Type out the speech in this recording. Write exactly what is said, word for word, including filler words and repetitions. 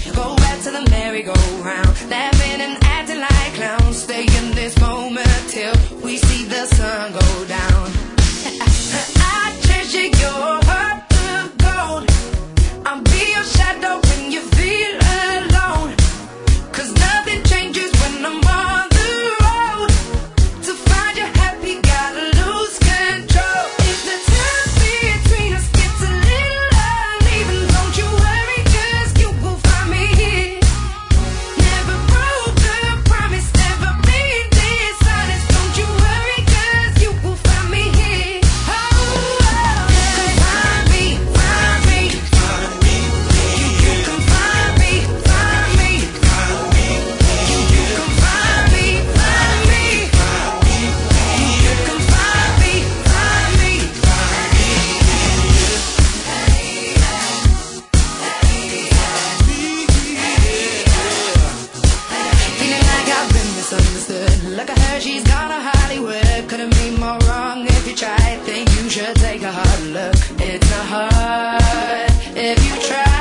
Go back to the merry-go-round, laughing and acting like clowns. Stay in this moment till we see the sun go down. I treasure your heart of gold. I'll be your shadow when you feel alone. 'Cause nothing changes when I'm on the road. To find you happy, gotta lose control. If the time between us gets a little uneven, don't you worry, 'cause you will find me here. Never broke a promise, never been dishonest. Don't you worry, 'cause you will find me here. Oh, oh. You can find me, find me, find me. You can find me, find me, find me. You can find me, find me, find me. You can find me, find me, find me. Feeling like I've been misunderstood. Like I heard she's gone to Hollywood. Couldn't be more wrong if you tried. Think you should take a hard look. It's not hard if you try.